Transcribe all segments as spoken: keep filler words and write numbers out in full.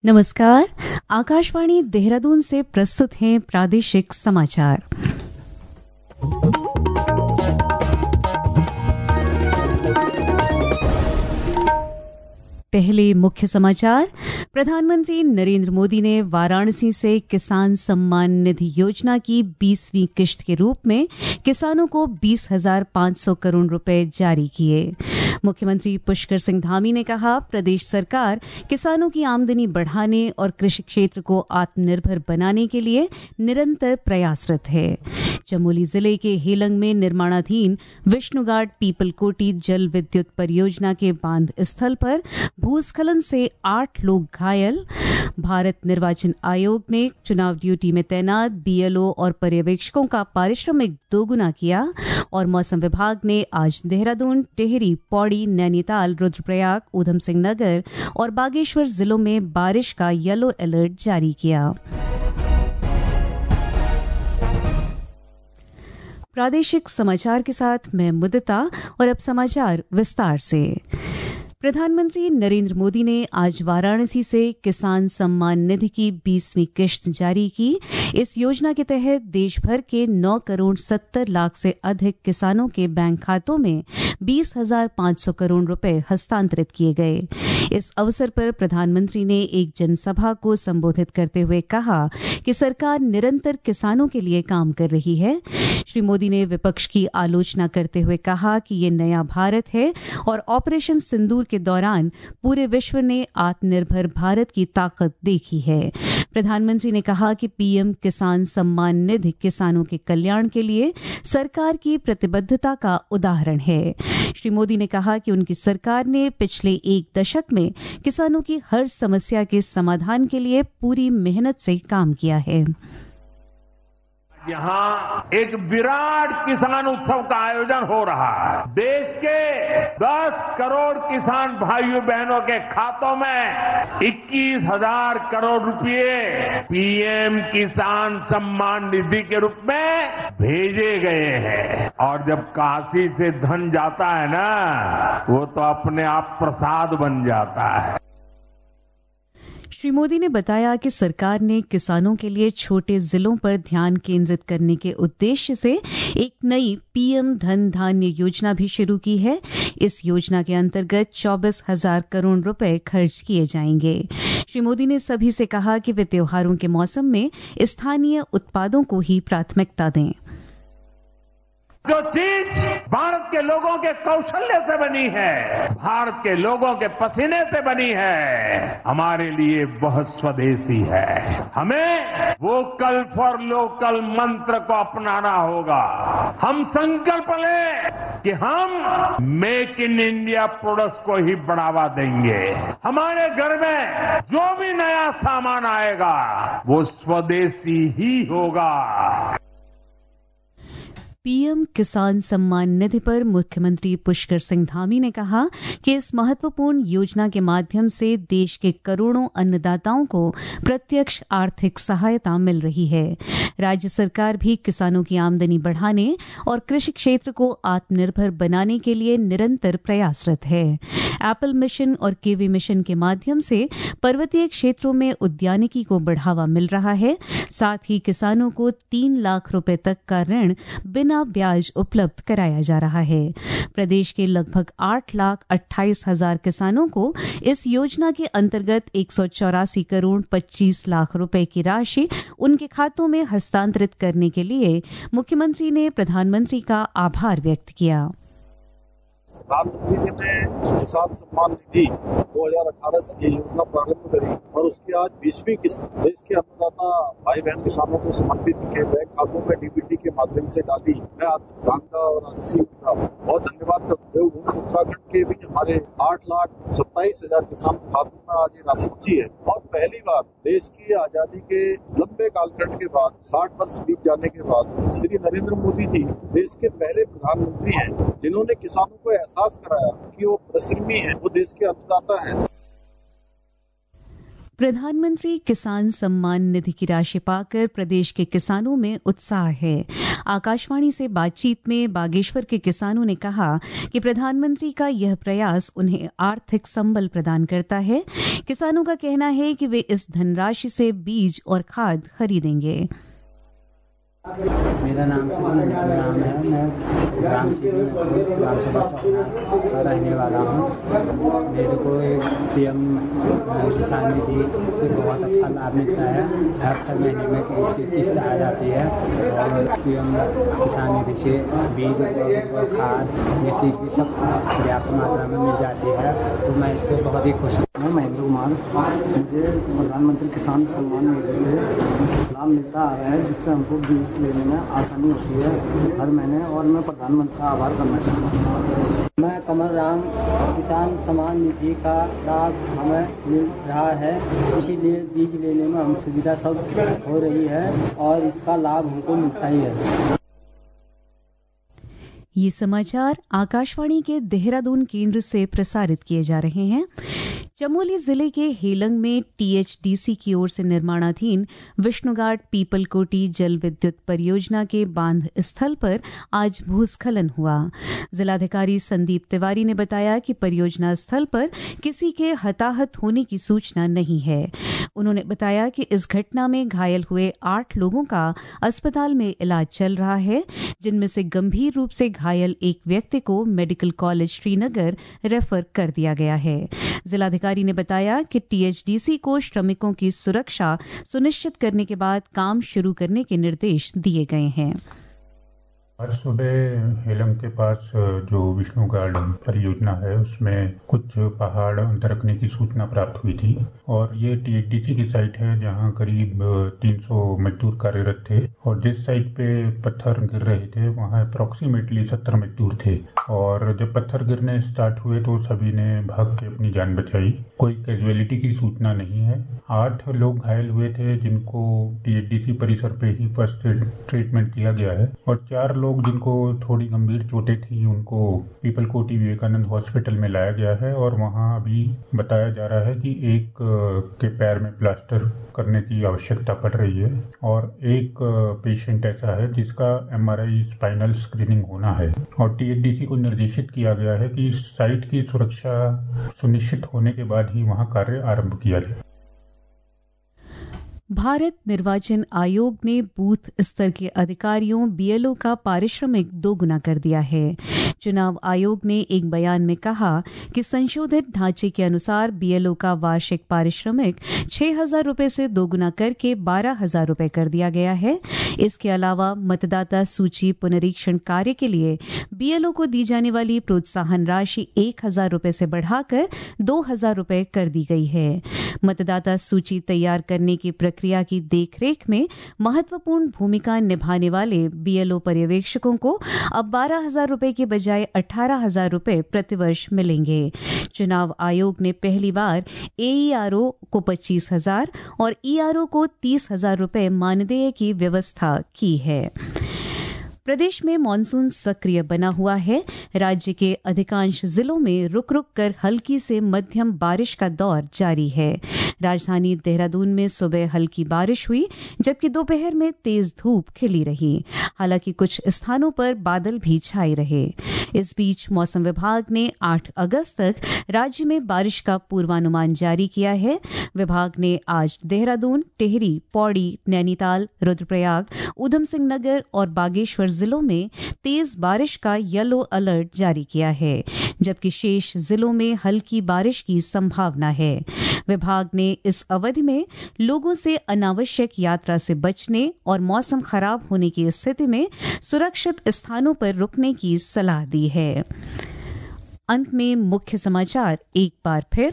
नमस्कार, आकाशवाणी देहरादून से प्रस्तुत हैं प्रादेशिक समाचार। पहले मुख्य समाचार। प्रधानमंत्री नरेंद्र मोदी ने वाराणसी से किसान सम्मान निधि योजना की बीसवीं किश्त के रूप में किसानों को बीस हजार पांच सौ करोड़ रुपए जारी किए। मुख्यमंत्री पुष्कर सिंह धामी ने कहा, प्रदेश सरकार किसानों की आमदनी बढ़ाने और कृषि क्षेत्र को आत्मनिर्भर बनाने के लिए निरंतर प्रयासरत है। चमोली जिले के हेलंग में निर्माणाधीन विष्णुघाट पीपलकोटी जल विद्युत परियोजना के बांध स्थल पर भूस्खलन से आठ लोग घायल। भारत निर्वाचन आयोग ने चुनाव ड्यूटी में तैनात बीएलओ और पर्यवेक्षकों का पारिश्रमिक दोगुना किया। और मौसम विभाग ने आज देहरादून, टिहरी, पौड़ी, नैनीताल, रुद्रप्रयाग, ऊधम सिंह नगर और बागेश्वर जिलों में बारिश का येलो अलर्ट जारी किया। प्रादेशिक समाचार के साथ मैं मुदिता और अब समाचार विस्तार से। प्रधानमंत्री नरेंद्र मोदी ने आज वाराणसी से किसान सम्मान निधि की बीसवीं किश्त जारी की। इस योजना के तहत देश भर के नौ करोड़ सत्तर लाख से अधिक किसानों के बैंक खातों में बीस हजार पांच सौ करोड़ रुपए हस्तांतरित किए गए। इस अवसर पर प्रधानमंत्री ने एक जनसभा को संबोधित करते हुए कहा कि सरकार निरंतर किसानों के लिए काम कर रही है। श्री मोदी ने विपक्ष की आलोचना करते हुए कहा कि ये नया भारत है और ऑपरेशन सिंदूर के दौरान पूरे विश्व ने आत्मनिर्भर भारत की ताकत देखी है। प्रधानमंत्री ने कहा कि पीएम किसान सम्मान निधि किसानों के कल्याण के लिए सरकार की प्रतिबद्धता का उदाहरण है। श्री मोदी ने कहा कि उनकी सरकार ने पिछले एक दशक में किसानों की हर समस्या के समाधान के लिए पूरी मेहनत से काम किया है। यहाँ एक विराट किसान उत्सव का आयोजन हो रहा है। देश के दस करोड़ किसान भाइयों बहनों के खातों में इक्कीस हजार करोड़ रुपए पीएम किसान सम्मान निधि के रूप में भेजे गए हैं। और जब काशी से धन जाता है ना, वो तो अपने आप प्रसाद बन जाता है। श्री मोदी ने बताया कि सरकार ने किसानों के लिए छोटे जिलों पर ध्यान केंद्रित करने के उद्देश्य से एक नई पीएम धन धान्य योजना भी शुरू की है। इस योजना के अंतर्गत चौबीस हजार करोड़ रुपए खर्च किए जाएंगे। श्री मोदी ने सभी से कहा कि वे त्योहारों के मौसम में स्थानीय उत्पादों को ही प्राथमिकता दें। जो चीज भारत के लोगों के कौशल्य से बनी है, भारत के लोगों के पसीने से बनी है, हमारे लिए बहुत स्वदेशी है। हमें वोकल फॉर लोकल मंत्र को अपनाना होगा। हम संकल्प लें कि हम मेक इन इंडिया प्रोडक्ट्स को ही बढ़ावा देंगे। हमारे घर में जो भी नया सामान आएगा वो स्वदेशी ही होगा। पीएम किसान सम्मान निधि पर मुख्यमंत्री पुष्कर सिंह धामी ने कहा कि इस महत्वपूर्ण योजना के माध्यम से देश के करोड़ों अन्नदाताओं को प्रत्यक्ष आर्थिक सहायता मिल रही है। राज्य सरकार भी किसानों की आमदनी बढ़ाने और कृषि क्षेत्र को आत्मनिर्भर बनाने के लिए निरंतर प्रयासरत है। एप्पल मिशन और केवी मिशन के माध्यम से पर्वतीय क्षेत्रों में उद्यानिकी को बढ़ावा मिल रहा है। साथ ही किसानों को तीन लाख रुपए तक का ऋण बिना ब्याज उपलब्ध कराया जा रहा है। प्रदेश के लगभग आठ लाख अट्ठाईस हजार किसानों को इस योजना के अंतर्गत एक सौ चौरासी करोड़ पच्चीस लाख रुपए की राशि उनके खातों में हस्तांतरित करने के लिए मुख्यमंत्री ने प्रधानमंत्री का आभार व्यक्त किया। प्रधानमंत्री जी ने किसान सम्मान निधि दो हजार अठारह से ये योजना प्रारंभ करी और उसकी आज बीसवीं किस्त देश के अन्नदाता भाई बहन किसानों को समर्पित के बैंक खातों में डीबीटी के माध्यम से डाली। मैं प्रधान का और आदिसी का बहुत धन्यवाद करता हूँ। देवभूमि उत्तराखंड के भी हमारे आठ लाख सत्ताईस हजार किसान खातों में आज ये राशि पहुंची है। और पहली बार देश की आजादी के लंबे कालखंड के बाद साठ वर्ष बीत जाने के बाद श्री नरेंद्र मोदी जी देश के पहले प्रधानमंत्री हैं जिन्होंने किसानों को एहसास कराया कि वो परिश्रमी है, वो देश के अन्नदाता है। प्रधानमंत्री किसान सम्मान निधि की राशि पाकर प्रदेश के किसानों में उत्साह है। आकाशवाणी से बातचीत में बागेश्वर के किसानों ने कहा कि प्रधानमंत्री का यह प्रयास उन्हें आर्थिक संबल प्रदान करता है। किसानों का कहना है कि वे इस धनराशि से बीज और खाद खरीदेंगे। मेरा नाम श्री राम है। मैं ग्राम ग्राम सभा चौना का रहने वाला हूँ। मेरे को एक पीएम किसान निधि से बहुत अच्छा लाभ मिलता है। हर छः महीने में इसकी किस्त आ जाती है और पीएम किसान निधि से बीज और खाद ये चीज़ भी सब पर्याप्त मात्रा में मिल जाती है, तो मैं इससे बहुत ही खुश हूँ। मैं महेंद्र कुमार, मुझे प्रधानमंत्री किसान सम्मान निधि से लाभ मिलता आ रहा है, जिससे हमको बीज लेने में आसानी होती है हर महीने, और मैं प्रधानमंत्री का आभार करना चाहता हूँ। मैं कमल राम, किसान सम्मान निधि का लाभ हमें मिल रहा है, इसीलिए बीज लेने में हम सुविधा सब हो रही है और इसका लाभ हमको मिलता ही है। ये समाचार आकाशवाणी के देहरादून केंद्र से प्रसारित किए जा रहे हैं। चमोली जिले के हेलंग में टीएचडीसी की ओर से निर्माणाधीन विष्णुघाट पीपलकोटी जल विद्युत परियोजना के बांध स्थल पर आज भूस्खलन हुआ। जिलाधिकारी संदीप तिवारी ने बताया कि परियोजना स्थल पर किसी के हताहत होने की सूचना नहीं है। उन्होंने बताया कि इस घटना में घायल हुए आठ लोगों का अस्पताल में इलाज चल रहा है, जिनमें से गंभीर रूप से घायल एक व्यक्ति को मेडिकल कॉलेज श्रीनगर रेफर कर दिया गया है। जिलाधिकारी ने बताया कि टीएचडीसी को श्रमिकों की सुरक्षा सुनिश्चित करने के बाद काम शुरू करने के निर्देश दिए गए हैं। आज सुबह हेलंग के पास जो विष्णुघाट परियोजना है उसमें कुछ पहाड़ दरकने की सूचना प्राप्त हुई थी और ये टीएचडीसी की साइट है जहां करीब तीन सौ मजदूर कार्यरत थे और जिस साइट पे पत्थर गिर रहे थे वहां अप्रोक्सीमेटली सत्तर मजदूर थे और जब पत्थर गिरने स्टार्ट हुए तो सभी ने भाग के अपनी जान बचाई। कोई कैजुअलिटी की सूचना नहीं है। आठ लोग घायल हुए थे जिनको टीएचडीसी परिसर पे ही फर्स्ट एड ट्रीटमेंट दिया गया है और चार लोग जिनको थोड़ी गंभीर चोटें थी उनको पीपलकोटी विवेकानंद हॉस्पिटल में लाया गया है और वहां अभी बताया जा रहा है कि एक के पैर में प्लास्टर करने की आवश्यकता पड़ रही है और एक पेशेंट ऐसा है जिसका एमआरआई स्पाइनल स्क्रीनिंग होना है और टीएचडीसी को निर्देशित किया गया है कि साइट की सुरक्षा सुनिश्चित होने के बाद ही वहां कार्य आरंभ किया जाए। भारत निर्वाचन आयोग ने बूथ स्तर के अधिकारियों बीएलओ का पारिश्रमिक दोगुना कर दिया है। चुनाव आयोग ने एक बयान में कहा कि संशोधित ढांचे के अनुसार बीएलओ का वार्षिक पारिश्रमिक छह हजार रुपये से दोगुना करके बारह हजार रुपये कर दिया गया है। इसके अलावा मतदाता सूची पुनरीक्षण कार्य के लिए बीएलओ को दी जाने वाली प्रोत्साहन राशि एक हजार रुपये से बढ़ाकर दो हजार रुपये कर दी गई है। मतदाता सूची तैयार करने की प्रक्रिया की देखरेख में महत्वपूर्ण भूमिका निभाने वाले बीएलओ पर्यवेक्षकों को अब बारह हजार रुपये के बजाय अठारह हजार रुपये प्रतिवर्ष मिलेंगे। चुनाव आयोग ने पहली बार एईआरओ को पच्चीस हजार और ईआरओ को तीस हजार रुपये मानदेय की व्यवस्था की है। प्रदेश में मानसून सक्रिय बना हुआ है। राज्य के अधिकांश जिलों में रुक रुक कर हल्की से मध्यम बारिश का दौर जारी है। राजधानी देहरादून में सुबह हल्की बारिश हुई जबकि दोपहर में तेज धूप खिली रही। हालांकि कुछ स्थानों पर बादल भी छाए रहे। इस बीच मौसम विभाग ने आठ अगस्त तक राज्य में बारिश का पूर्वानुमान जारी किया है। विभाग ने आज देहरादून, टिहरी, पौड़ी, नैनीताल, रुद्रप्रयाग, ऊधम सिंह नगर और बागेश्वर जिलों में तेज बारिश का येलो अलर्ट जारी किया है, जबकि शेष जिलों में हल्की बारिश की संभावना है। विभाग ने इस अवधि में लोगों से अनावश्यक यात्रा से बचने और मौसम खराब होने की स्थिति में सुरक्षित स्थानों पर रुकने की सलाह दी है। अंत में मुख्य समाचार एक बार फिर।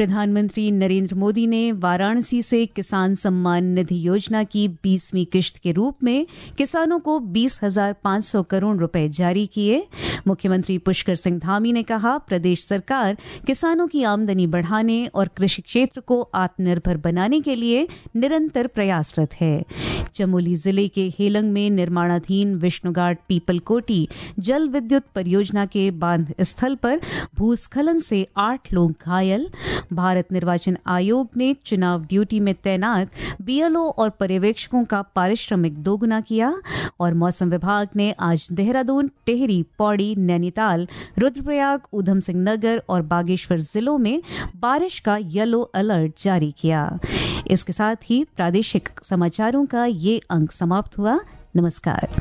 प्रधानमंत्री नरेंद्र मोदी ने वाराणसी से किसान सम्मान निधि योजना की बीसवीं किश्त के रूप में किसानों को बीस हजार पांच सौ करोड़ रुपए जारी किए। मुख्यमंत्री पुष्कर सिंह धामी ने कहा, प्रदेश सरकार किसानों की आमदनी बढ़ाने और कृषि क्षेत्र को आत्मनिर्भर बनाने के लिए निरंतर प्रयासरत है। चमोली जिले के हेलंग में निर्माणाधीन विष्णुघाट पीपलकोटी जल विद्युत परियोजना के बांध स्थल पर भूस्खलन से आठ लोग घायल। भारत निर्वाचन आयोग ने चुनाव ड्यूटी में तैनात बीएलओ और पर्यवेक्षकों का पारिश्रमिक दोगुना किया। और मौसम विभाग ने आज देहरादून, टिहरी, पौड़ी, नैनीताल, रुद्रप्रयाग, ऊधम सिंह नगर और बागेश्वर जिलों में बारिश का येलो अलर्ट जारी किया। इसके साथ ही प्रादेशिक समाचारों का ये अंक समाप्त हुआ। नमस्कार।